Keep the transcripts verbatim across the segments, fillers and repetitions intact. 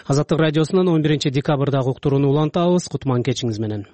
Азаттык радиосунун он биринчи декабрдагы уктурууну улантабыз. Кутман кечиңиз менен.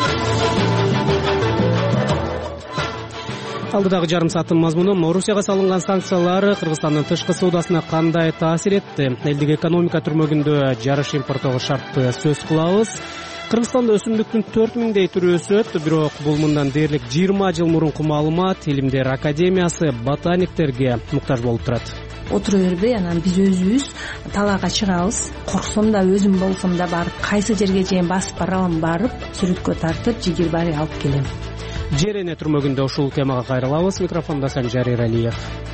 Алдыдагы жарым сааттын мазмуну: Орусияга салынган санкциялар Кыргызстандын тышкы соодасына кандай таасир этти? Элдик экономика түрмөгүндө жарыш импорттогу шартты сөз кылабыз. Кыргызстанда өсүмдүктүн төрт миңдей түрү өсөт, бирок бул мындан дээрлик жыйырма жыл мурунку маалымат. Илимдер академиясы ботаниктерге муктаж болуп турат. Отура бербей, анан биз өзүбүз талаага чыгабыз. Корксом да, өзүм болсом да барып, кайсы жерге чейин басып баралым, барып сүрөткө тартып, жигир баары алып келем. Жер эне түрмөгүндө ушул темага кайрылабыз. Микрофондо Санжарир Алиев.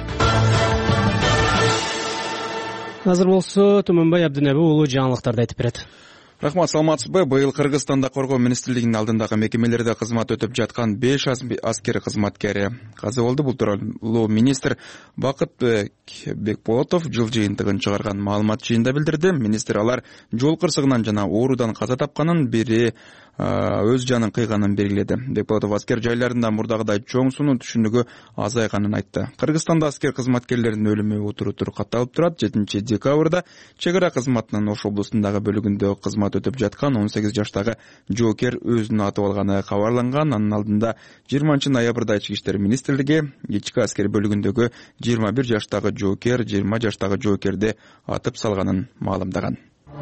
Азыр болсо Төмөнбай Абдинеби уулу жаңылыктарды айтып берет. Рахмат, саламатсызбы? Быйыл Кыргызстанда коргоо министрлигинин алдындагы мекемелерде кызмат өтүп жаткан беш аскер кызматкери каза болду. Бул тууралуу министр Бакытбек Бекболотов жыл жыйынтыгын чыгарган маалымат жыйында билдирди. Министр алар жол кырсыгынан жана оорудан каза тапканын, бири өз жанын кыйганын белгиледи. Бекболотов аскер жайларында мурдагыдай чоң сунун түшүнүгү азайганын айтты. Кыргызстанда аскер кызматкерлеринин өлүмү утуру-утуру катталып турат. жетинчи декабрда чек ара кызматынын Ош облусундагы бөлүгүндө кызмат өтүп жаткан он сегиз жаштагы жоокер өзүнүн атып алганы кабарланган. Анын алдында жыйырманчы ноябрда Ички иштер министрлиги ички аскер бөлүгүндөгү жыйырма бир жаштагы жоокер, жыйырма жаштагы жоокерди атып салганын маалымдаган.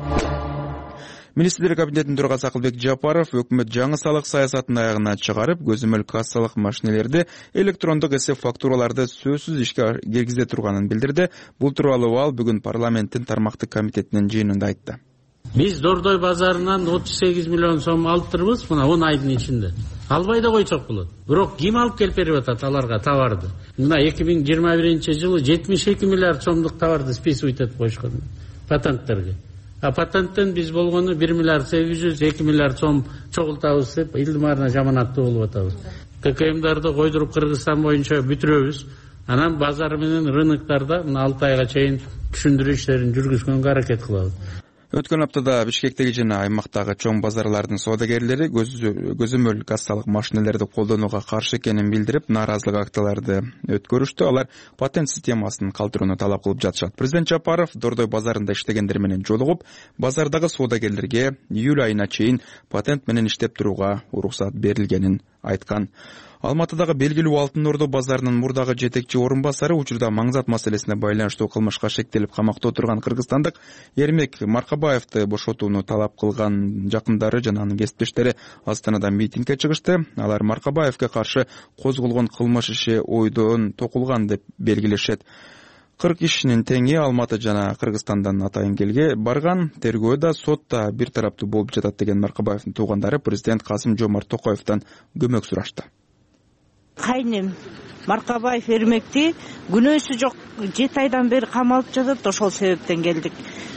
Министрлер кабинетинин төрагасы Акылбек Жапаров өкмөт жаңы салык саясатын аягына чыгарып, көзөмөл кассалык машинелерди, электрондук эсеп фактураларды сөзсүз ишке киргизе турганын билдирди. Бул тууралуу ал бүгүн парламенттин тармактык комитетинин жыйынында айтты. Биз Дордой базарынан отуз сегиз миллион сом алыптырбыз, мына он айдын ичинде. Албай да койсок болот. Бирок ким алып келип берип атат аларга товарды? Мына эки миң жыйырма биринчи жылы жетимиш эки миллиард сомдук товарды списывать этип койушкан патенттерге. А патенттен биз болгону бир миллиард сегиз жүз, эки миллиард сом чогултабыз деп илдимарына жаманаттуу болуп атабыз. ККМдарды койдуруп Кыргызстан боюнча бүтүрөбүз. Анан базар менен рыноктарда мына алты айга чейин түшүндүрүү иштерин жүргүзгөнгө аракет кылабыз. Өткөн аптада Бишкектеги жана аймактагы чоң базарлардын соодагерлери көзөмөл кассалык машинелерди колдонууга каршы экенин билдирип, нааразылык акцияларды өткөрүштү. Алар патент системасын калтырууну талап кылып жатышат. Президент Жапаров Дордой базарында иштегендер менен жолугуп, базардагы соодагерлерге июль айына чейин патент менен иштеп турууга уруксат берилгенин айткан. Алматыдагы белгилүү Алтын Ордо базарынын мурдагы жетекчи орун басары учурда маңзат маселесине байланыштуу кылмышка шектелип камакта отурган кыргызстандык Эрмек Маркабаевди бошотууну талап кылган жакындары жана анын кесиптештери Астанада митингге чыгышты. Алар Маркабаевге каршы козголгон кылмыш иши ойдон токулган деп белгилешет. кырк кишинин теңи Алматы жана Кыргызстандан атайын келге барган. Тергөө да сот да бир тараптуу болуп жатат деген Маркабаевдин туугандары президент Касым Жомарт Токаевден көмөк сурашты. Кайнем Маркабаев Эрмекти күнөөсү жок жети айдан бери камалып жатат. Ошол себептен келдик.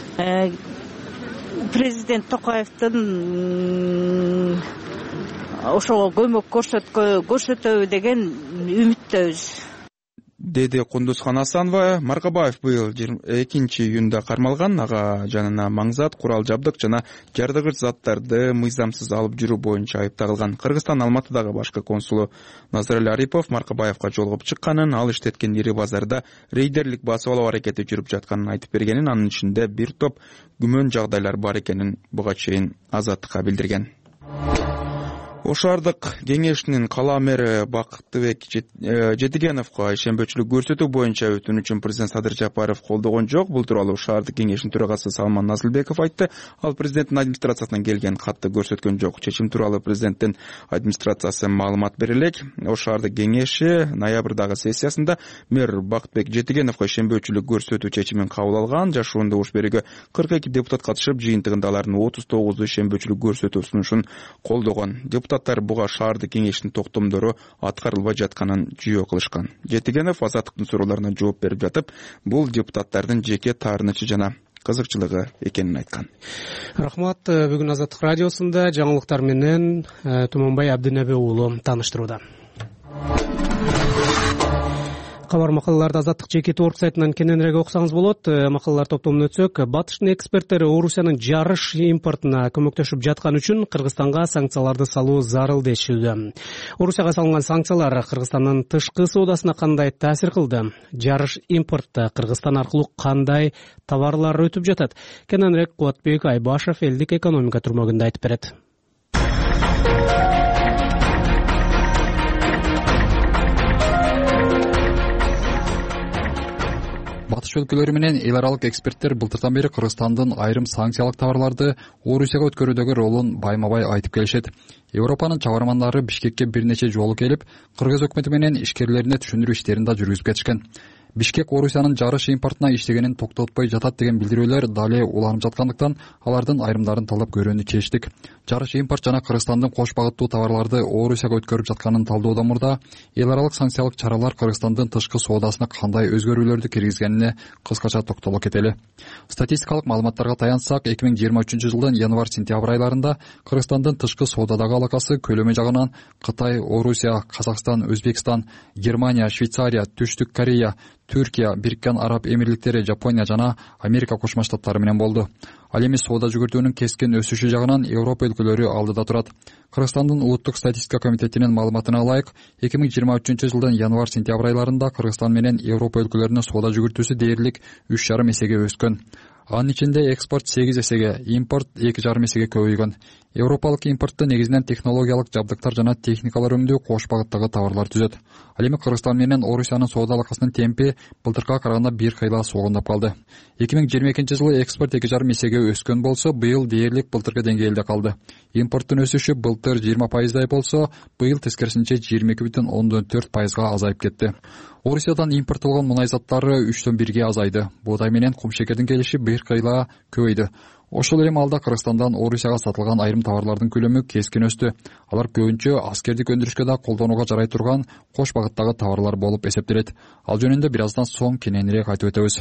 Президент Токаевдин ошого көмөк көрсөтөбү деген үмүттөбүз, деди Кундузхан Асанова. Маркабаев быйыл экинчи июнда кармалган. Ага жанына маңзат, курал жабдык жана жардыгыч заттарды мыйзамсыз алып жүрүү боюнча айыпталган. Кыргызстан Алматыдагы башкы консулу Назарали Арипов Маркабаевга жолугуп чыкканын, ал иштеткен ири базарда рейдерлик басып алуу аракети жүрүп жатканын айтып бергенин, анын ичинде бир топ күмөн жагдайлар бар экенин буга чейин Азаттыкка билдирген. Ош шаардык кеңешинин кала мэри Бакытбек Жетигеновго ишенбөөчүлүк көрсөтүү боюнча өтүнүчүн президент Садыр Жапаров колдогон жок. Бул тууралуу шаардык кеңешинин төрагасы Салман Назылбеков айтты. Ал президенттин администрациясынан келген катты көрсөткөн жок. Чечим тууралуу президенттин администрациясы маалымат бере элек. Ош шаардык кеңеши ноябрдагы сессиясында мэр Бакытбек Жетигеновго ишенбөөчүлүк көрсөтүү чечимин кабыл алган. Жашыруунда уш берүүгө кырк эки депутат катышып, жыйынтыгында алардын отуз тогузу ишенбөөчүлүк көрсөтүү сунушун колдогон. Депутаттар буга шаардык кеңештин токтомдору аткарылбай жатканын жүйө кылышкан. Жетигенов Азаттыктын суроолоруна жооп берип жатып, бул депутаттардын жеке таарынычы жана кызыкчылыгы экенин айткан. Рахмат. Бүгүн Азаттык радиосунда жаңылыктар менен Төмөнбай Абдинеби уулу тааныштырууда. Кабар макалаларды Азаттык жеке торп сайтынан кененирээк окусаңыз болот. Макалалар топтомуна өтсөк, Батыштын эксперттери Орусиянын жарыш импортуна көмөктөшүп жаткан үчүн Кыргызстанга санкцияларды салуу зарыл дешүүдө. Орусияга салынган санкциялар Кыргызстандын тышкы соодасына кандай таасир кылды? Жарыш импортто Кыргызстан аркылуу кандай товарлар өтүп жатат? Кененирээк Кубатбек Айбашев элдик экономика түрмөгүндө айтып берет. Батыш өлкөлөрү менен эл аралык эксперттер былтырдан бери Кыргызстандын айрым санкциялык товарларды Орусияга өткөрүүдөгү ролун байма-бай айтып келишет. Европанын чыгармандары Бишкекке бир нече жолу келип, Кыргыз өкмөтү менен ишкерлерине түшүндүрүү иштерин да жүргүзүп кетишкен. Бишкек Орусиянын жарыш импортуна иштегенин токтотпой жатат деген билдирүүлөр дале уланып жаткандыктан алардын айрымдарын талдап көрүүнү чечтик. Жарыш импорт жана Кыргызстандын кош багыттуу товарларды Орусияга өткөрүп жатканын талдоодон мурда эл аралык санкциялык чаралар Кыргызстандын тышкы соодасына кандай өзгөрүүлөрдү киргизгенине кыскача токтоло кетели. Статистикалык маалыматтарга таянсак, эки миң жыйырма үчүнчү жылдын январь-сентябрь айларында Кыргызстандын тышкы соодадагы алакасы көлөмү жагынан Кытай, Орусия, Казакстан, Өзбекстан, Германия, Швейцария, Түштүк Корея, Түркия, Бириккен Араб Эмирликтери, Жапония жана Америка Кошмо Штаттары менен болду. Ал эми соода жүгүртүүнүн кескин өсүшү жагынан Европа өлкөлөрү алдыда турат. Кыргызстандын улуттук статистика комитетинин маалыматына ылайык, эки миң жыйырма үчүнчү жылдын январь-сентябрь айларында Кыргызстан менен Европа өлкөлөрүнүн соода жүгүртүүсү дээрлик үч жарым эсеге өскөн. Анын ичинде экспорт сегиз эсеге, импорт эки жарым эсеге көбөйгөн. Европалык импортто негизинен технологиялык жабдыктар жана техникалар өңдөө кош багыттагы товарлар түзөт. Ал эми Кыргызстан менен Орусиянын соода алакасынын темпи былтыркыга караганда бир кыйла согундап калды. эки миң жыйырма экинчи жылы экспорт эки жарым эсеге өскөн болсо, быйыл дээрлик былтыркы деңгээлде калды. Импорттун өсүшү былтыр жыйырма пайыздай болсо, быйыл тескерисинче жыйырма эки бүтүн ондон төрт пайызга азайып кетти. Орусиядан импорттолгон мунай заттары үчтөн бирге азайды. Буудай менен кумшекердин келиши бир кыйла көбөйдү. Ошол эле маалда Кыргызстандан Орусияга сатылган айрым товарлардын көлөмү кескин өстү. Алар көбүнчө аскердик өндүрүшкө да колдонууга жарай турган кош багыттагы товарлар болуп эсептелет. Ал жөнүндө бир аздан соң кененирээк айтып өтөбүз.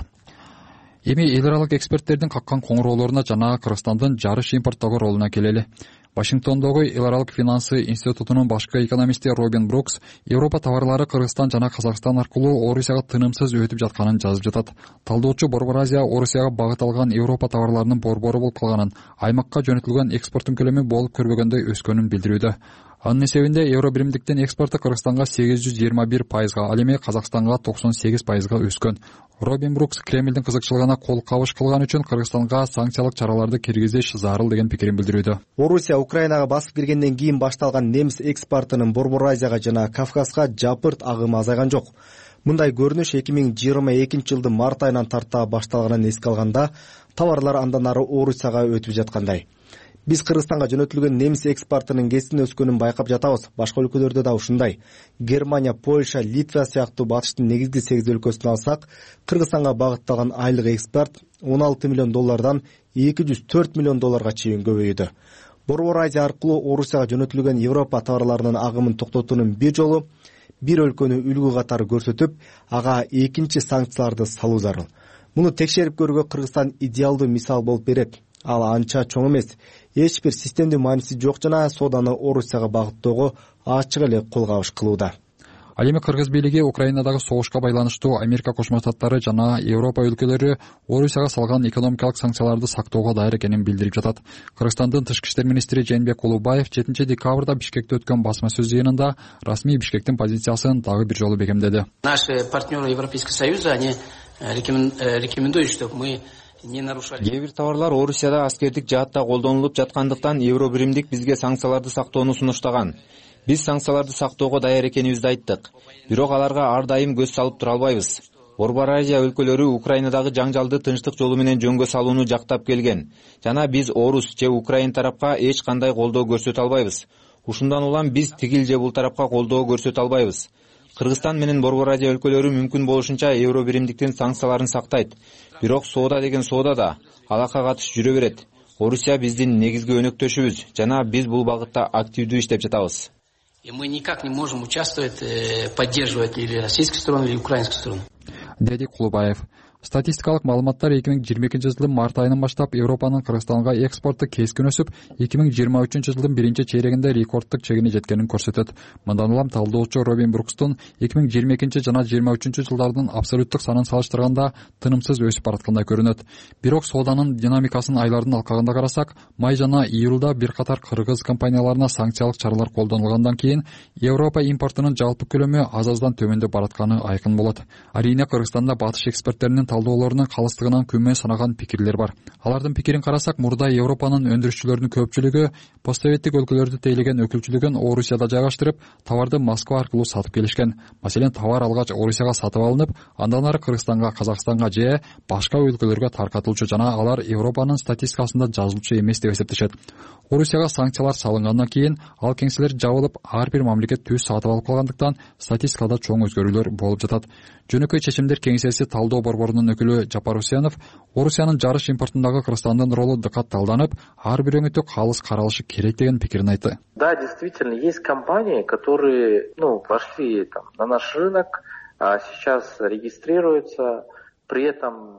Эми эл аралык эксперттердин каккан коңуроолоруна жана Кыргызстандын жарыш импорттогу ролуна келели. Вашингтондогу эл аралык финансы институтунун башкы экономисти Робин Брукс Европа товарлары Кыргызстан жана Казакстан аркылуу Орусияга тынымсыз өтүп жатканын жазып жатат. Талдоочу Борбор Азия Орусияга багыт алган Европа товарларынын борбору болуп калганын, аймакка жөнөтүлгөн экспорттун көлөмү болуп көрбөгөндөй өскөнүн билдирүүдө. Анын эсебинде евро биримдиктин экспорту Кыргызстанга сегиз жүз жыйырма бир пайызга, ал эми Казакстанга токсон сегиз пайызга өскөн. Робин Брукс Кремлдин кызыкчылыгына кол кабыш кылган үчүн Кыргызстанга санкциялык чараларды киргизиш зарыл деген пикирин билдирүүдө. Орусия Украинага басып киргенден кийин башталган немис экспортунун Борбор Азияга жана Кавказга жапырт агымы азайган жок. Мындай көрүнүш эки миң жыйырма экинчи жылдын март айынан тарта башталганын эске алганда, товарлар андан ары Орусияга өтүп жаткандай. Биз Кыргызстанга жөнөтүлгөн немис экспортунун кесин өскөнүн байкап жатабыз. Башка өлкөлөрдө да ушундай. Германия, Польша, Литва сыяктуу батыштын негизги сегиз өлкөсүн алсак, Кыргызстанга багытталган айлык экспорт он алты миллион доллардан эки жүз төрт миллион долларга чейин көбөйдү. Борбор Азия аркылуу Орусияга жөнөтүлгөн Европа товарларынын агымын токтотуунун бир жолу бир өлкөнү үлгү катары көрсөтүп, ага экинчи санкцияларды салуу зарыл. Муну текшерип көрүүгө Кыргызстан идеалдуу мисал болуп берет. Ал анча чоң эмес, эч бир системдүү мааниси жок жана сооданы Орусияга багыттоого ачык эле кол кабыш кылууда. Ал эми Кыргыз бийлиги Украинадагы согушка байланыштуу Америка Кошмо Штаттары жана Европа өлкөлөрү Орусияга салган экономикалык санкцияларды сактоого даяр экенин билдирип жатат. Кыргызстандын тышкы иштер министри Жээнбек Улубаев жетинчи декабрда Бишкекте өткөн басма сөз жыйынында расмий Бишкектин позициясын дагы бир жолу бекемдеди. Наши партнеры Европейского Союза, они рекомендуют, чтобы мы Кээ бир товарлар Орусияда аскердик жаатта колдонулуп жаткандыктан евро биримдик бизге санкцияларды сактоону сунуштаган. Биз санкцияларды сактоого даяр экенибизди айттык. Бирок аларга ар дайым көз салып тура албайбыз. Борбор Азия өлкөлөрү Украинадагы жаңжалды тынчтык жолу менен жөнгө салууну жактап келген. Жана биз Орус же Украин тарапка эч кандай колдоо көрсөтө албайбыз. Ушундан улам биз тигил же бул тарапка колдоо көрсөтө албайбыз. Кыргызстан менен Борбор Азия өлкөлөрү мүмкүн болушунча евро биримдиктин санкцияларын сактайт. Бирок соода деген соода да, алака катыш жүрө берет. Орусия биздин негизги өнөктөшүбүз жана биз бул багытта активдүү иштеп жатабыз. И мы никак не можем участвовать, поддерживать или российскую сторону, или украинскую сторону. Деди Кулубаев. статистикалык маалыматтар эки миң жыйырма экинчи жылдын март айынан баштап Европанын Кыргызстанга экспорту кескин өсүп, эки миң жыйырма үчүнчү жылдын биринчи чейрегинде рекордтук чегине жеткенин көрсөтөт. Мындан улам талдоочу Робин Брукстун эки миң жыйырма экинчи жана жыйырма үчүнчү жылдардын абсолюттук санын салыштырганда тынымсыз өсүп бараткандай көрүнөт. Бирок сооданын динамикасын айлардын алкагында карасак, май жана июлда бир катар кыргыз компанияларына санкциялык чаралар колдонулгандан кийин Европа импортунун жалпы көлөмү аз-аздан төмөндөп баратканы айкын болот. Арийне Кыргызстанда батыш эксперттеринин талдоолорунун калыстыгынан күмө санаган пикирлер бар. Алардын пикирин карасак, мурда Европанын өндүрүшчүлөрүнүн көпчүлүгү постсоветтик өлкөлөрдү тейлеген өкүлчүлүгүн Орусияда жайгаштырып, товарды Москва аркылуу сатып келишкен. Маселен, товар алгач Орусияга сатып алынып, андан ары Кыргызстанга, Казакстанга же башка өлкөлөргө таркатылчу жана алар Европанын статистикасында жазылчу эмес деп эсептешет. Орусияга санкциялар салынгандан кийин ал кеңселер жабылып, ар бир мамлекет түз сатып алып калгандыктан статистикада чоң өзгөрүүлөр болуп жатат. Жөнөкөй чечимдер кеңсеси талдоо борборунун өкүлү Жапар Усенов Орусиянын жарыш импортундагы Кыргызстандын ролу дыкат талданып, ар бир өңүтү калыс каралышы керек деген пикирин айтты. Да, действительно, есть компании, которые, ну, вошли там на наш рынок, а сейчас регистрируются, при этом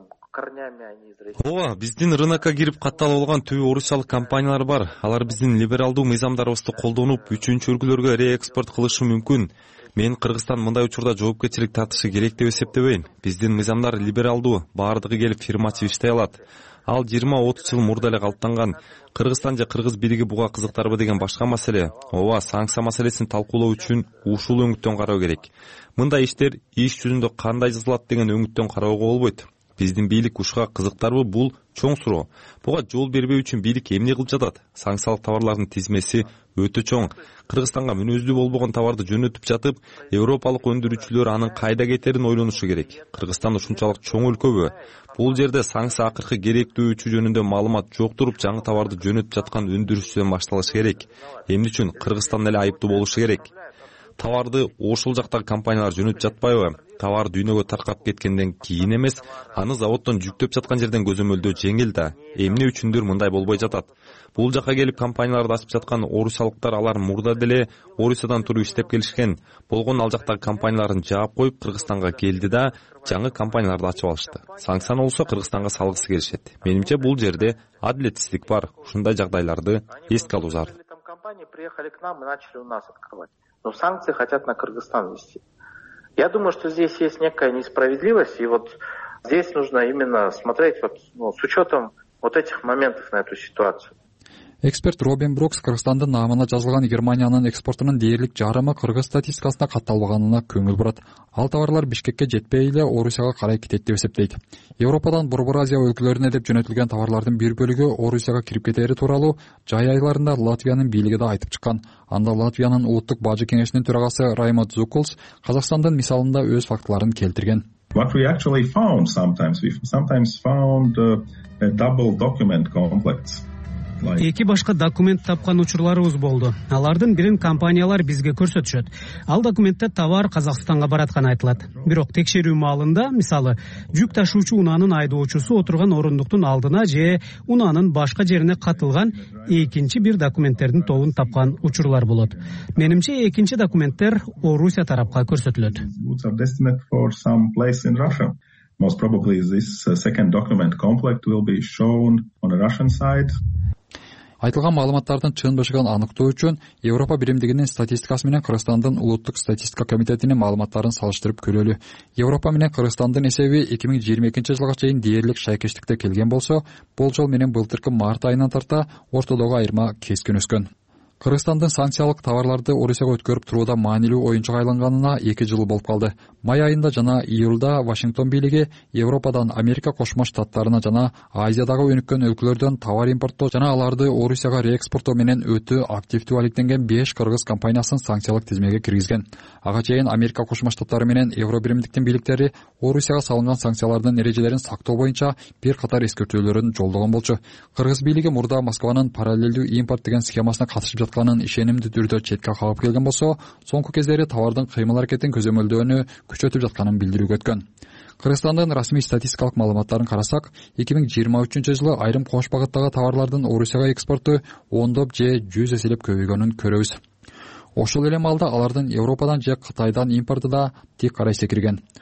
ооба, биздин рынокко кирип катталып алган түбү орусиялык компаниялар бар. Алар биздин либералдуу мыйзамдарыбызды колдонуп, үчүнчү өлкөлөргө реэкспорт кылышы мүмкүн. Мен Кыргызстан мындай учурда жоопкерчилик тартышы керек деп эсептебейм. Биздин мыйзамдар либералдуу, баардыгы келип фирматив иштей алат. Ал жыйырма отуз жыл мурда эле калыптанган. Кыргызстан же кыргыз бийлиги буга кызыктарбы деген башка маселе. Ооба, санкция маселесин талкуулоо үчүн ушул өңүттөн кароо керек. Мындай иштер иш жүзүндө кандай жазылат деген өңүттөн кароого болбойт. Биздин бийлик ушуга кызыктарбы, бул чоң суроо. Буга жол бербөө үчүн бийлик эмне кылып жатат? Санкциялык товарлардын тизмеси өтө чоң. Кыргызстанга мүнөздүү болбогон товарды жөнөтүп жатып, европалык өндүрүүчүлөр анын кайда кетерин ойлонушу керек. Кыргызстан ушунчалык чоң өлкөбү? Бул жерде санкция акыркы керектүүчү жөнүндө маалымат жок туруп, жаңы товарды жөнөтүп жаткан өндүрүүчүдөн башталышы керек. Эмне үчүн Кыргызстан эле айыптуу болушу керек? Товарды ошол жактагы компаниялар жөнөтүп жатпайбы? Товар дүйнөгө таркап кеткенден кийин эмес, аны заводдон жүктөп жаткан жерден көзөмөлдөө жеңил да. Эмне үчүндүр мындай болбой жатат? Бул жака келип компанияларды ачып жаткан орусиялыктар, алар мурда деле Орусиядан туруп иштеп келишкен. Болгон ал жактагы компанияларын жаап коюп Кыргызстанга келди да, жаңы компанияларды ачып алышты. Санкцияны болсо Кыргызстанга салгысы келишет. Менимче бул жерде адилетсиздик бар. Ушундай жагдайларды эске алуу зарыл. Компании приехали к нам и начали у нас открывать. Но санкции хотят на Кыргызстан ввести. Я думаю, что здесь есть некая несправедливость, и вот здесь нужно именно смотреть вот, ну, с учетом вот этих моментов на эту ситуацию. Эксперт Робин Брукс Кыргызстандын наамына жазылган Германиянын экспортунун дээрлик жарымы кыргыз статистикасына катталбаганына көңүл бурат. Ал товарлар Бишкекке жетпей эле Орусияга карай кетет деп эсептейт. Европадан Борбор Азия өлкөлөрүнө деп жөнөтүлгөн товарлардын бир бөлүгү Орусияга кирип кетери тууралуу жай айларында Латвиянын бийлиги да айтып чыккан. Анда Латвиянын улуттук бажы кеңешинин төрагасы Раймонд Зукулс Казакстандын мисалында өз фактыларын келтирген. What we actually found sometimes, we sometimes found uh, a double document complex. Эки башка документ тапкан учурларыбыз болду. Алардын бирин компаниялар бизге көрсөтүшөт. Ал документте товар Казакстанга баратканы айтылат. Бирок текшерүү маалында, мисалы, жүк ташуучу унаанын айдоочусу отурган орундуктун алдына же унаанын башка жерине катылган экинчи бир документтердин тобун тапкан учурлар болот. Менимче экинчи документтер Орусия тарапка көрсөтүлөт. Most probably this second document complex will be shown on the Russian side. Айтылган маалыматтардын чын бышыгын аныктоо үчүн Европа биримдигинин статистикасы менен Кыргызстандын улуттук статистика комитетинин маалыматтарын салыштырып көрөлү. Европа менен Кыргызстандын эсеби эки миң жыйырма экинчи жылга чейин дээрлик шайкештикте келген болсо, болжол менен былтыркы март айынан тарта ортодогу айырма кескин өскөн. Кыргызстандын санкциялык товарларды Орусияга өткөрүп турууда маанилүү оюнчуга айланганына эки жыл болуп калды. Май айында жана июлда Вашингтон бийлиги Европадан Америка Кошмо Штаттарына жана Азиядагы өнүккөн өлкөлөрдөн товар импорттоо жана аларды Орусияга реэкспорттоо менен өтө активдүү алектенген беш кыргыз компаниясын санкциялык тизмеге киргизген. Ага чейин Америка Кошмо Штаттары менен Евробиримдиктин бийликтери Орусияга салынган санкциялардын эрежелерин сактоо боюнча бир катар эскертүүлөрүн жолдогон болчу. Кыргыз бийлиги мурда Москванын параллелдүү импорт деген схемасына катышып жатканын ишенимдүү түрдө четке кагып келген болсо, соңку кездери товардын кыймыл аракетин көзөмөлдөөнү күчөтүп жатканын билдирүүгө өткөн. Кыргызстандын расмий статистикалык маалыматтарын карасак, эки миң жыйырма үчүнчү жылы айрым кош багыттагы товарлардын Орусияга экспорту ондоп же жүз эселеп көбөйгөнүн көрөбүз. Ошол эле маалда алардын Европадан же Кытайдан импорту да тик карай секирген.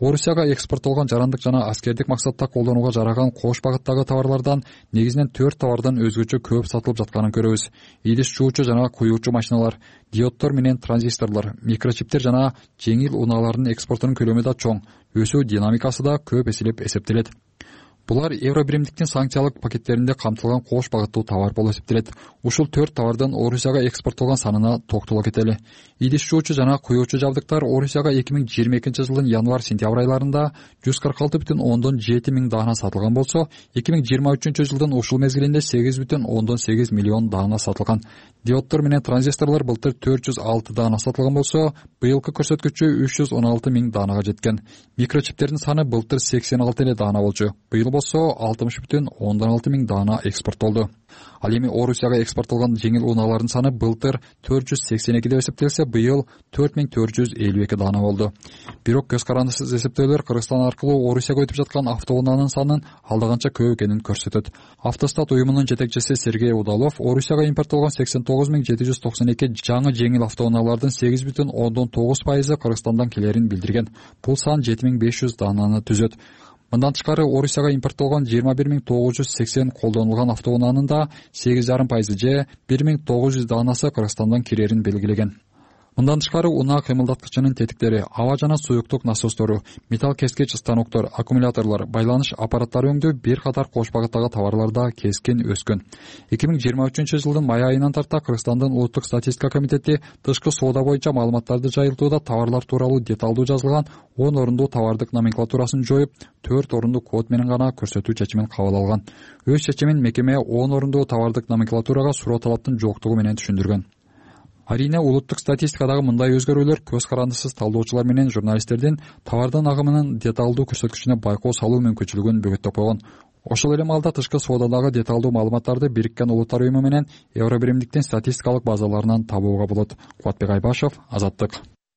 орусияга экспорттолгон жарандык жана аскердик максатта колдонууга жараган кош багыттагы товарлардан негизинен төрт товардан өзгөчө көп сатылып жатканын көрөбүз. Идиш жуучу жана куюучу машиналар, диоддор менен транзисторлор, микрочиптер жана жеңил унаалардын экспортунун көлөмү да чоң, өсүү динамикасы да көп эселеп эсептелет. Булар Евробиримдиктин санкциялык пакеттеринде камтылган кош багыттуу товар болуп эсептелет. Ушул төрт товардын Орусияга экспорттолгон санына токтоло кетели. Идиш жуучу жана куюучу жабдыктар Орусияга эки миң жыйырма экинчи жылдын январь-сентябрь айларында жүз кырк алты бүтүн ондон жети миң даана сатылган болсо, эки миң жыйырма үчүнчү жылдын ушул мезгилинде сегиз бүтүн ондон сегиз миллион даана сатылган. Диоддор менен транзисторлор былтыр төрт жүз алты даана сатылган болсо, быйылкы көрсөткүчү үч жүз он алты миң даанага жеткен. Микрочиптердин саны былтыр сексен алты эле даана болчу. Быйыл болсо алтымыш бүтүн ондон алты миң даана экспорттолду. Ал эми Орусияга экспорттолгон жеңил унаалардын саны былтыр төрт жүз сексен эки деп эсептелсе, быйыл төрт миң төрт жүз элүү эки даана болду. Бирок көз карандысыз эсептөөлөр Кыргызстан аркылуу Орусияга өтүп жаткан автоунаанын санынын алда канча көп экенин көрсөтөт. Автостат уюмунун жетекчиси Сергей Удалов Орусияга импорттолгон сексен тогуз миң жети жүз токсон эки жаңы жеңил автоунаалардын сегиз бүтүн ондон тогуз пайызы Кыргызстандан келерин билдирген. Бул сан жети миң беш жүз даананы түзөт. Мындан тышкары Орусияга импорттолгон жыйырма бир миң тогуз жүз сексен колдонулган автоунаанын да сегиз жарым пайызы же бир миң тогуз жүз даанасы Кыргызстандан кирерин белгилеген. Мындан тышкары унаа кыймылдаткычынын тетиктери, аба жана суюктук насостору, металл кескич станоктор, аккумуляторлор, байланыш аппараттары өңдөө бир катар кош багыттагы товарларда кескин өскөн. эки миң жыйырма үчүнчү жылдын май айынан тарта Кыргызстандын улуттук статистика комитети тышкы соода боюнча маалыматтарды жайылтууда товарлар тууралуу деталдуу жазылган он орундуу товардык номенклатурасын жоюп, төрт орундуу код менен гана көрсөтүү чечимин кабыл алган. Өз чечимин мекеме он орундуу товардык номенклатурага суроо талаптын жоктугу менен түшүндүргөн. Арийне улуттук статистикадагы мындай өзгөрүүлөр көз карандысыз талдоочулар менен журналисттердин товардын агымынын деталдуу көрсөткүчүнө байкоо салуу мүмкүнчүлүгүн бөгөттөп койгон. Ошол эле маалда тышкы соодадагы деталдуу маалыматтарды Бириккен Улуттар уюму менен Евробиримдиктин статистикалык базаларынан табууга болот. Кубатбек Айбашев, Азаттык.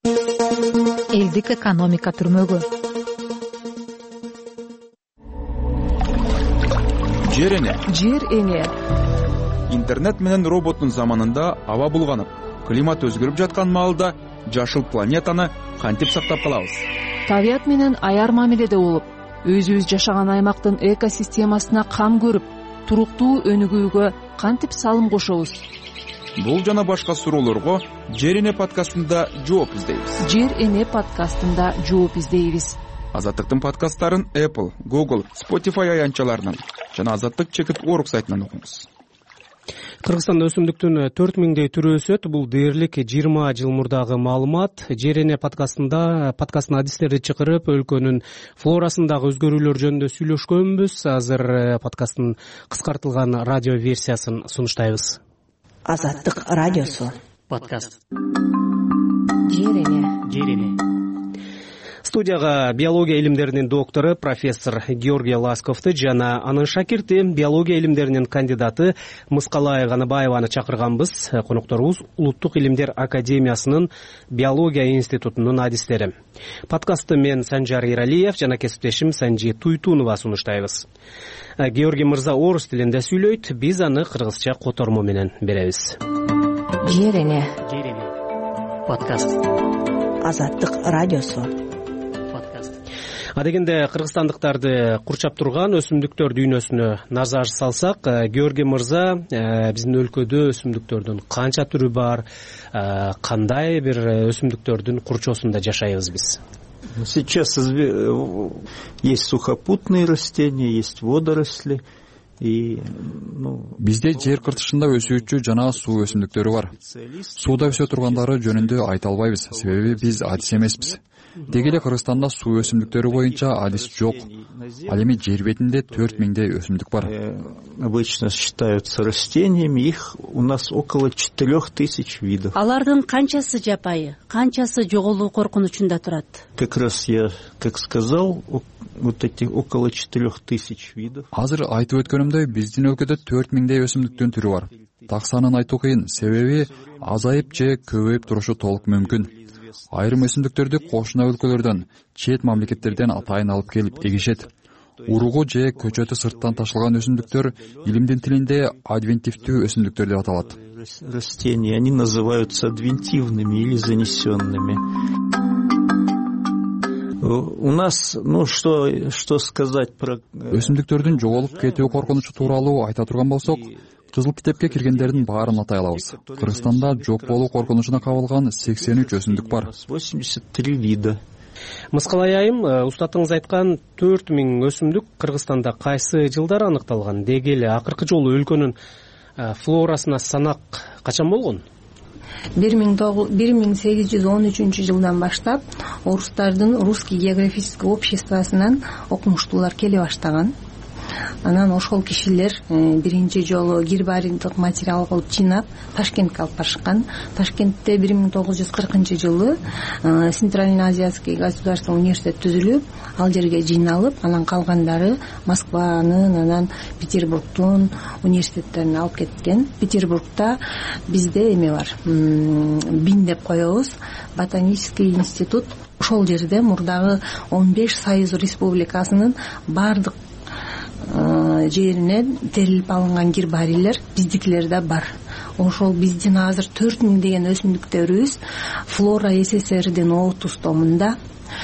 Элдик экономика түрмөгү. Жер эне. Жер эне. Интернет менен роботтун заманында аба булганып, климат өзгөрүп жаткан маалда жашыл планетаны кантип сактап калабыз? Табият менен аяр мамиледе болуп, өзүбүз жашаган аймактын экосистемасына кам көрүп, туруктуу өнүгүүгө кантип салым кошобуз? Бул жана башка суроолорго Жер эне подкастында жооп издейбиз. Жер эне подкастында жооп издейбиз. Азаттыктын подкасттарын Apple, Google, Spotify аянтчаларынан жана Азаттык чекит орг сайтынан окуңуз. Кыргызстанда өсүмдүктүн төрт миңдей түрү өсөт. Бул дээрлик жыйырма жыл мурдагы маалымат. Жер эне подкастында подкасттын адистерди чакырып, өлкөнүн флорасындагы өзгөрүүлөр жөнүндө сүйлөшкөнбүз. Азыр подкасттын кыскартылган радио версиясын сунуштайбыз. Азаттык радиосу. Подкаст. Жер эне. Жер эне. Студияга биология илимдеринин доктору профессор Георгий Ласковду жана анын шакирти биология илимдеринин кандидаты Мыскалай Ганыбаеваны чакырганбыз. Конокторубуз Улуттук илимдер академиясынын биология институтунун адистери. Подкастты мен Санжар Иралиев жана кесиптешим Санжи Туйтунова сунуштайбыз. Георгий мырза орус тилинде сүйлөйт, биз аны кыргызча котормо менен беребиз. Жер эне. Жер эне. Подкаст. Азаттык радиосу. Адегенде кыргызстандыктарды курчап турган өсүмдүктөр дүйнөсүнө назар салсак, Георгий мырза, биздин өлкөдө өсүмдүктөрдүн канча түрү бар, кандай бир өсүмдүктөрдүн курчоосунда жашайбыз биз? Сейчас есть сухопутные растения, есть водоросли. Бизде жер кыртышында өсүүчү жана суу өсүмдүктөрү бар. Сууда өсө тургандары жөнүндө айта албайбыз, себеби биз адис эмеспиз. Деги эле Кыргызстанда суу өсүмдүктөрү боюнча адис жок. Ал эми жер бетинде төрт миңдей өсүмдүк бар. Обычно считаются растениями, их у нас около четырех тысяч видов. Алардын канчасы жапайы, канчасы жоголуу коркунучунда турат? Как раз я, как сказал, вот эти около четырех тысяч видов. Азыр айтып өткөнүмдөй, биздин өлкөдө төрт миңдей өсүмдүктүн түрү бар. Так санын айтуу кыйын, себеби азайып же көбөйүп турушу толук мүмкүн. Айрым өсүмдүктөрдү кошуна өлкөлөрдөн, чет мамлекеттерден атайын алып келип эгишет. Уругу же көчөтү сырттан ташылган өсүмдүктөр илимдин тилинде адвентивдүү өсүмдүктөр деп аталат. Растения, они называются адвентивными или занесенными. У нас, ну что, что сказать про... Өсүмдүктөрдүн жоголуп кетүү коркунучу тууралуу айта турган болсок, Кызыл китепке киргендердин баарын атай алабыз. Кыргызстанда жок болуу коркунучуна кабылган сексен үч өсүмдүк бар. восемьдесят три вида. Мыскалай айым, устатыңыз айткан төрт миң өсүмдүк Кыргызстанда кайсы жылдары аныкталган? Деги эле акыркы жолу өлкөнүн флорасына санак качан болгон? бир миң сегиз жүз он үчүнчү жылдан баштап орустардын Русский географический обществосунан окумуштуулар келе баштаган. Анан ошол кишилер биринчи жолу гербарийлдик материал кылып жыйнап Ташкентке алып барышкан. Ташкентте бир миң тогуз жүз кыркынчы жылы Центрально-Азиатский государственный университет түзүлүп, ал жерге жыйналып, анан калгандары Москванын, анан Петербургдун университеттерине алып кеткен. Петербургда бизде эме бар, бин деп коебуз, ботанический институт. Ошол жерде мурдагы он беш Союз республикасынын бардык жеринен терилип алынган гербарийлер биздикилерде бар. Ошол биздин азыр төрт миң деген өсүмдүктөрүбүз Флора СССРдин отуз томунда,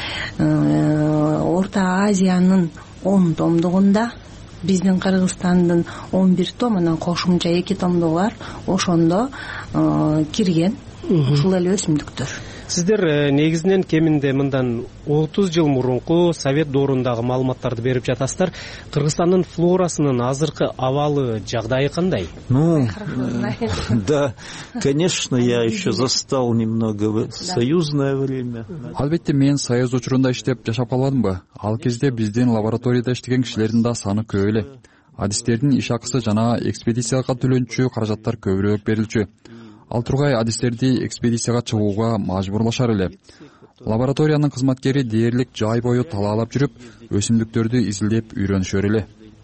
Орто Азиянын он томдугунда, биздин Кыргызстандын он бир том, анан кошумча эки томдугу бар. Ошондо кирген ушул эле өсүмдүктөр. Сиздер негизинен кеминде мындан отуз жыл мурунку Совет доорундагы маалыматтарды берип жатасыздар. Кыргызстандын флорасынын азыркы абалы, жагдайы кандай? Ну, да, конечно, я еще застал немного союзное время. Албетте мен Союз учурунда иштеп жашап калбадымбы? Ал кезде биздин лабораторияда иштеген кишилердин да саны көп эле. Адистердин иш акысы жана экспедицияга төлөнчү каражаттар көбүрөөк берилчү. Ал тургай адистерди экспедицияга чыгууга мажбурлашар эле. Лабораториянын кызматкери дээрлик жай бою талаалап жүрүп, өсүмдүктөрдү изилдеп үйрөнүшөр эле.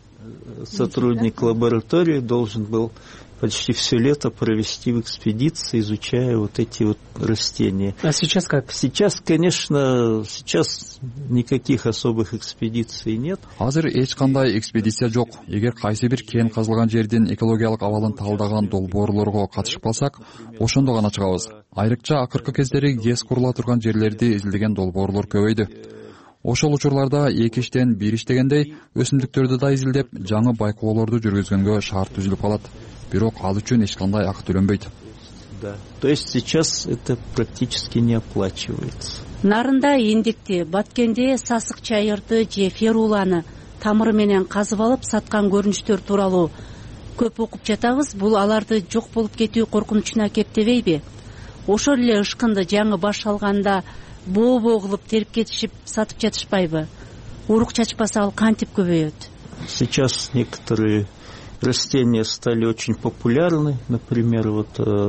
Сотрудник лаборатории должен был почти все лето провести в экспедиции, изучая вот эти вот растения. А сейчас как? Сейчас, конечно, сейчас никаких особых экспедиций нет. Азыр эч кандай экспедиция жок. Эгер кайсы бир кен казылган жердин экологиялык абалын талдаган долбоорлорго катышып калсак, ошондо гана чыгабыз. Айрыкча акыркы кездери ГЭС курула турган жерлерди изилдеген долбоорлор көбөйдү. Ошол учурларда эки иштен бир иштегендей өсүмдүктөрдү да изилдеп, жаңы байкоолорду жүргүзгөнгө шарт түзүлүп калат. Бирок ал үчүн эч кандай акы төлөнбөйт. Да, то есть сейчас это практически не оплачивается. Нарында эндикти, баткенде сасык чайырды же феруланы тамыры менен казып алып саткан көрүнүштөр тууралуу көп окуп жатабыз. Бул аларды жок болуп кетүү коркунучуна кептебейби? Ошол эле ышкынды жаңы баш алганда боо-боо кылып терип кетишип сатып жатышпайбы? Урук чачпаса ал кантип көбөйөт? Сейчас некоторые растения стали очень популярны, например, вот э,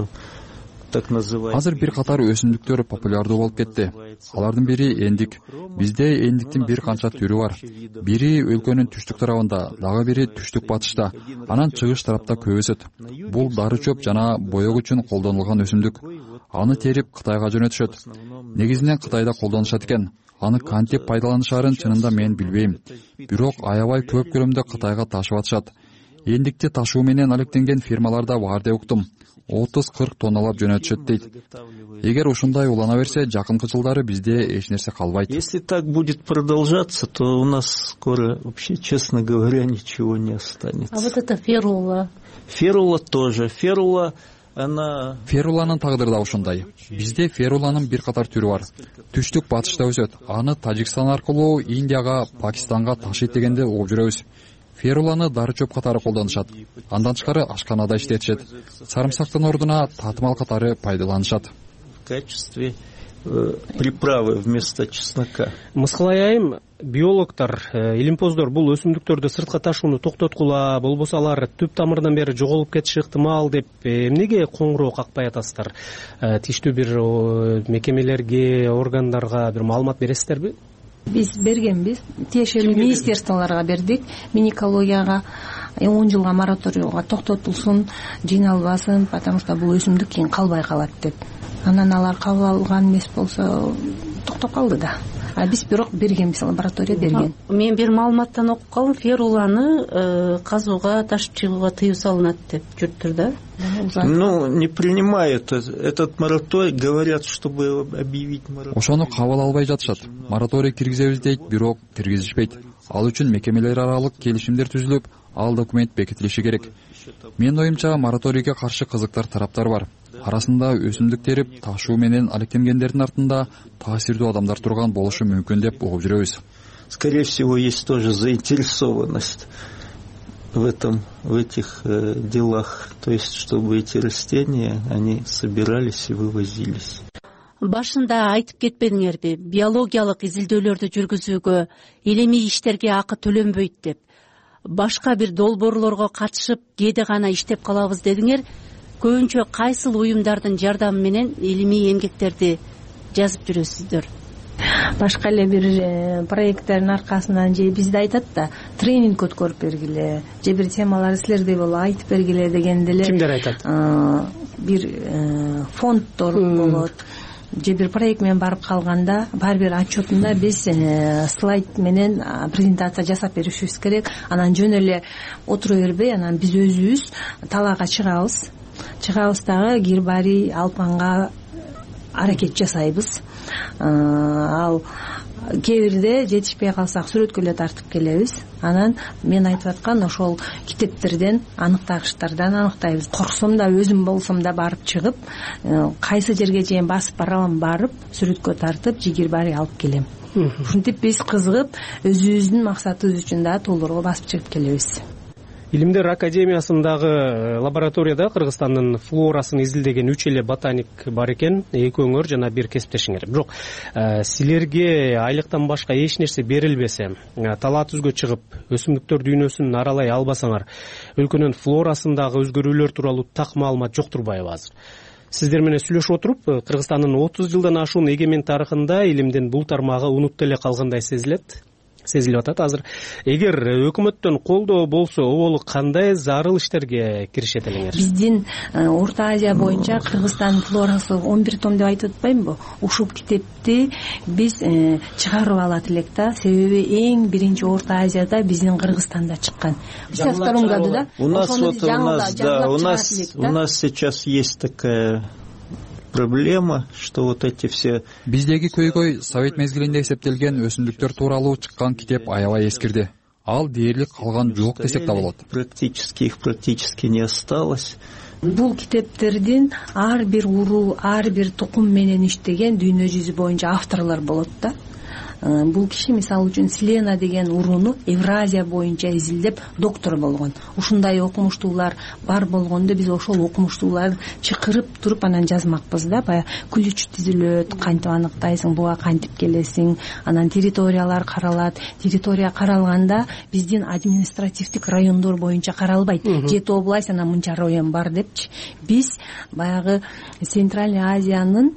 так называемый. Азыр бир катар өсүмдүктөр популярдуу болуп кетти. Алардын бири эндик. Бизде эндиктин бир канча түрү бар. Бири өлкөнүн түштүк тарабында, дагы бири түштүк батышта, анан чыгыш тарапта көп өсөт. Бул дары чөп жана боек үчүн колдонулган өсүмдүк. Аны терип Кытайга жөнөтүшөт. Негизинен Кытайда колдонушат экен. Аны кантип пайдаланышарын чынында мен билбейм. Бирок аябай көп көлөмдө Кытайга ташып атышат. Эндикти ташуу менен алектенген фирмаларда бар деп уктум. отуз кырк тонналап жөнөтүшөт дейт. Эгер ушундай улана берсе, жакынкы жылдары бизде эч нерсе калбайт. Если так будет продолжаться, то у нас скоро вообще, честно говоря, ничего не останется. А вот это ферула? Ферула тоже. Ферула, она... Феруланын тагдыры да ушундай. Бизде феруланын бир катар түрү бар. Түштүк батышта өсөт. Аны Тажикстан аркылуу Индияга, Пакистанга ташыйт дегенде угуп жүрөбүз. Феруланы дары чөп катары колдонушат. Андан тышкары ашканада иштетишет. Сарымсактын ордуна татымал катары пайдаланышат. В качестве э, приправы вместо чеснока. Мыскалай айым, биологтор, илимпоздор бул өсүмдүктөрдү сыртка ташууну токтоткула, болбосо алар түп тамырдан бери жоголуп кетиши ыктымал деп эмнеге коңгуроо какпай атасыздар? Тиштүү бир мекемелерге, органдарга бир маалымат бересиздерби? Биз бергенбиз, тиешелүү министерстволорго бердик, миникологияга он жылга мораторийга токтотулсун, жыйналбасын, потому что бул өсүмдүк кийин калбай калат деп. Анан алар кабыл алган эмес болсо токтоп калды да. а биз бирок бергенбиз, лаборатория берген. Мен бир маалыматтан окуп калдым, феруланы казууга ташып чыгууга тыюу салынат деп жүрүптүр да. Ну, не принимают этот мораторий, говорят, чтобы объявить мораторий. Ошону кабыл албай жатышат. Мораторий киргизебиз дейт, бирок киргизишпейт. Ал үчүн мекемелер аралык келишимдер түзүлүп, ал документ бекитилиши керек. Менин оюмча, мораторийге каршы кызыктар тараптар бар. Арасында өсүмдүк терип, ташуу менен алектенгендердин артында таасирдүү адамдар турган болушу мүмкүн деп угуп жүрөбүз. Скорее всего, есть тоже заинтересованность в этом, в этих э, делах, то есть, чтобы эти растения, они собирались и вывозились. Башында айтып кетпедиңерби, биологиялык изилдөөлөрдү жүргүзүүгө, илимий иштерге акы төлөнбөйт деп. Башка бир долбоорлорго катышып, кээде гана иштеп калабыз дедиңер. Көбүнчө кайсыл уюмдардын жардамы менен илимий эмгектерди жазып жүрөсүздөр? Башка эле бир проекттердин аркасынан же бизде айтат да, тренинг өткөрүп бергиле, же бир темаларды силердей болуп айтып бергиле дегенде эле. Кимдер айтат? Бир фонддор болот. Же бир проект менен барып калганда, бар бир отчетунда биз слайд менен презентация жасап беришибиз керек. Анан жөн эле отура бербей, анан биз өзүбүз талаага чыгабыз. Чыгабыз дагы гербарий алпанга аракет жасайбыз. Ал кээ бирде жетишпей калсак сүрөткө эле тартып келебиз. Анан мен айтып аткан ошол китептерден, аныктагычтардан аныктайбыз. Корксом да, өзүм болсом да барып чыгып, кайсы жерге чейин басып барабам, барып сүрөткө тартып, жигербари алып келем. Ушинтип биз кызыгып, өзүбүздүн максатыбыз үчүн да толорго басып чыгып келебиз. Илимдер академиясындагы лабораторияда Кыргызстандын флорасын изилдеген үч эле ботаник бар экен, эки өңөр жана бир кесиптешиңер. Бирок силерге айлыктан башка эч нерсе берилбесе, талаа түзгө чыгып, өсүмдүктөр дүйнөсүн аралай албасаңар, өлкөнүн флорасындагы өзгөрүүлөр тууралуу так маалымат жок турбайбы азыр? Сиздер менен сүйлөшүп отуруп, Кыргызстандын отуз жылдан ашуун эгемен тарыхында илимдин бул тармагы унутуп эле калгандай сезилет. Сезилип атат азыр. Эгер өкмөттөн колдоо болсо, оболу кандай зарыл иштерге киришет элеңер? Биздин Орто Азия боюнча Кыргызстан флорасы он бир том деп айтып атпаймынбы? Ушул китепти биз чыгарып алат элек да, себеби эң биринчи Орто Азияда биздин Кыргызстанда чыккан. В пятьдесят втором году, да? У нас вот у нас, да, у нас у нас сейчас есть такая проблема, что вот эти все биздеги көйгөй совет мезгилинде эсептелген өсүмдүктөр тууралуу чыккан китеп аябай эскирди. Ал дээрлик калган жок десек да болот. Практически их практически не осталось. Бул китептердин ар бир уруу, ар бир тукум менен иштеген дүйнө жүзү боюнча авторлор болот да. Бул киши мисалы үчүн Селена деген урууну Евразия боюнча изилдеп доктор болгон. Ушундай окумуштуулар бар болгондо биз ошол окумуштууларды чакырып туруп анан жазмакпыз да. Баягы күлүч түзүлөт, кантип аныктайсың, буга кантип келесиң, анан территориялар каралат. Территория каралганда биздин административдик райондор боюнча каралбайт. Жети область, анан мынча район бар депчи. Биз баягы Центральный Азиянын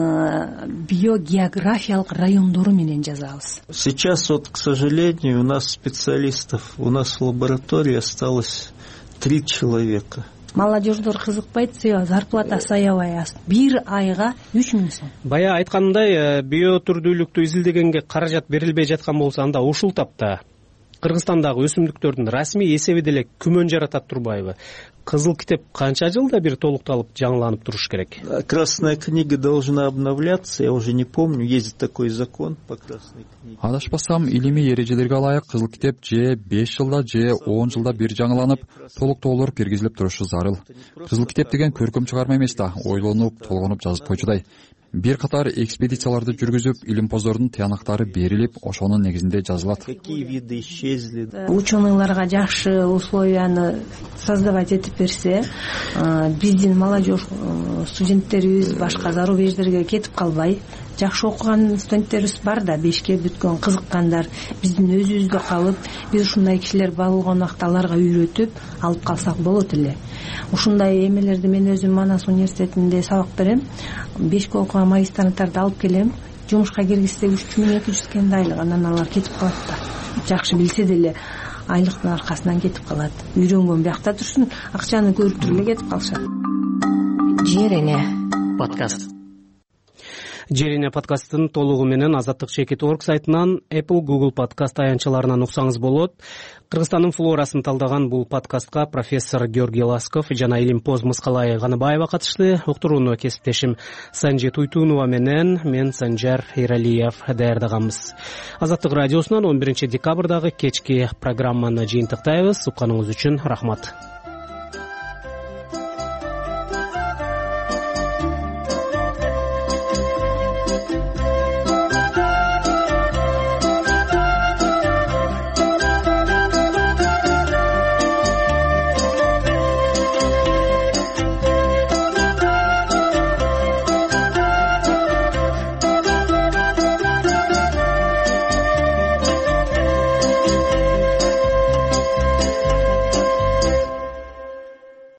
биогеографиялык райондору менен сейчас вот, к сожалению, у нас специалистов, у нас в лаборатории осталось три человека. Молодеждор кызыкпайт, зарплатасы аябай аз. Бир айга үч миң сом. Бая айткандай, биотүрдүүлүктү изилдегенге каражат берилбей жаткан болсо, анда ушул тапта Кыргызстандагы өсүмдүктөрдүн расмий эсеби деле күмөн жаратат турбайбы? Кызыл китеп канча жылда бир толукталып, жаңыланып туруш керек? Красная книга должна обновляться, я уже не помню, есть такой закон по красной книге. Адашпасам, илимий эрежелерге ылайык кызыл китеп же беш жылда же он жылда бир жаңыланып, толуктоолор киргизилип турушу зарыл. Кызыл китеп деген көркөм чыгарма эмес да, ойлонуп, толгонуп жазып койчудай. Бир катар экспедицияларды жүргүзүп, илимпоздордун тыянактары берилип, ошонун негизинде жазылат. Какие виды исчезли? Ученыйларга жакшы условияны создавать этип берсе, биздин молодежь студенттерибиз башка зарубеждерге кетип калбай, жакшы окуган студенттерибиз бар да, бешке бүткөн, кызыккандар. Биздин өзүбүздө калып, биз ушундай кишилер болгон убакта аларга үйрөтүп алып калсак болот эле. Ушундай эмелерди мен өзүм Манас университетинде сабак берем. Бешке окуган магистранттарды алып келем. Жумушка киргизсе үч миң эки жүз кенде айлык, анан алар кетип калат да. Жакшы билсе деле айлыктын аркасынан кетип калат. Үйрөнгөн биякта турсун, акчаны көрүп туруп эле кетип калышат. Жер эне подкаст. Жерине подкасттын толугу менен азаттык чекит точка орг сайтынан Apple, Google подкаст аянтчаларынан уксаңыз болот. Кыргызстандын флорасын талдаган бул подкастка профессор Георгий Ласков жана Илимпоз Мыскалай Ганыбаева катышты. Уктурууну кесиптешим Санжи Туйтунова менен мен Санжар Эралиев даярдаганбыз. Азаттык радиосунан он биринчи декабрдагы кечки программаны жыйынтыктайбыз. Укканыңыз үчүн рахмат.